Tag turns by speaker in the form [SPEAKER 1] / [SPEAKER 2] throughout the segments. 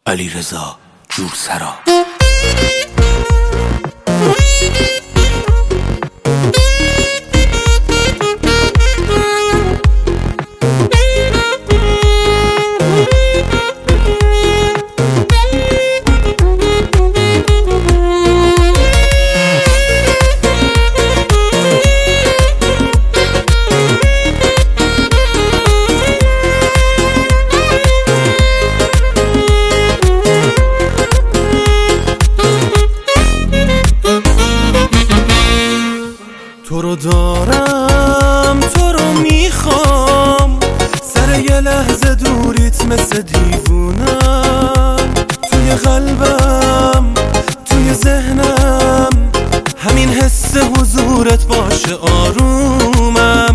[SPEAKER 1] علیرضا جورسرا.
[SPEAKER 2] تو رو دارم، تو رو میخوام، سر یه لحظه دوریت مثل دیوونم، توی قلبم، توی ذهنم، همین حس حضورت باشه آرومم،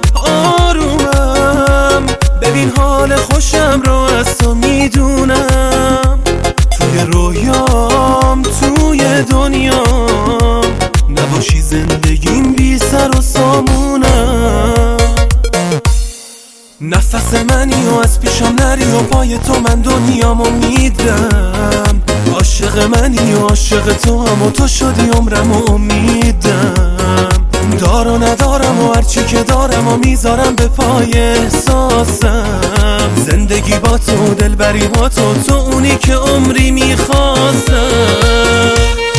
[SPEAKER 2] آرومم. ببین حال خوشم رو از تو میدونم، توی رویام، توی دنیام، نباشی زندگیم بی سر و سامونم. نفس منی و از پیشم نری و پای تو من دنیامو میدم، عاشق منی و عاشق تو هم و تو شدی عمرم و امیدم. دار و ندارم و هرچی که دارم و میذارم به پای احساسم، زندگی با تو، دلبری با تو، تو اونی که عمری میخواستم.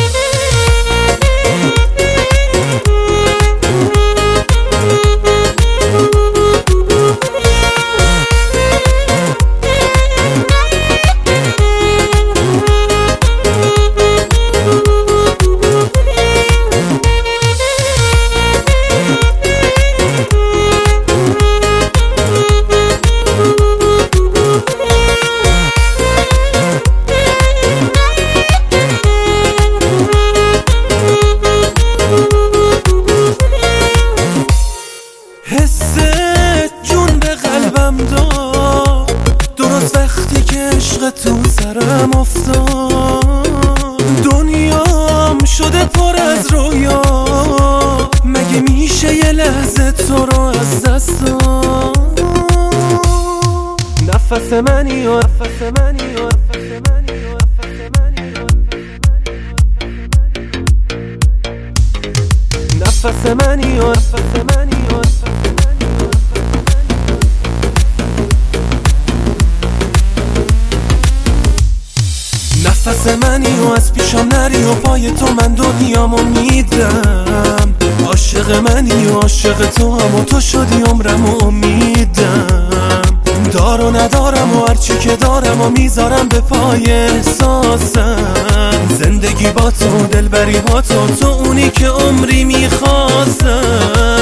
[SPEAKER 2] حست جون به قلبم داد، درست وقتی که عشق تو سرم افتاد. دنیام شده پر از رویا، مگه میشه یه لحظه تو رو از دست داد؟ نفس منی و نفس منی و نفس منی و نفس منی و نفس منی و از پیشم نری و پای تو من دنیامو میدم، عاشق منی و عاشق تو هم و تو شدی عمرم و امیدم. دار و ندارم و هرچی که دارم و میذارم به پای احساسم، زندگی با تو، دلبری با تو، تو اونی که عمری میخواستم.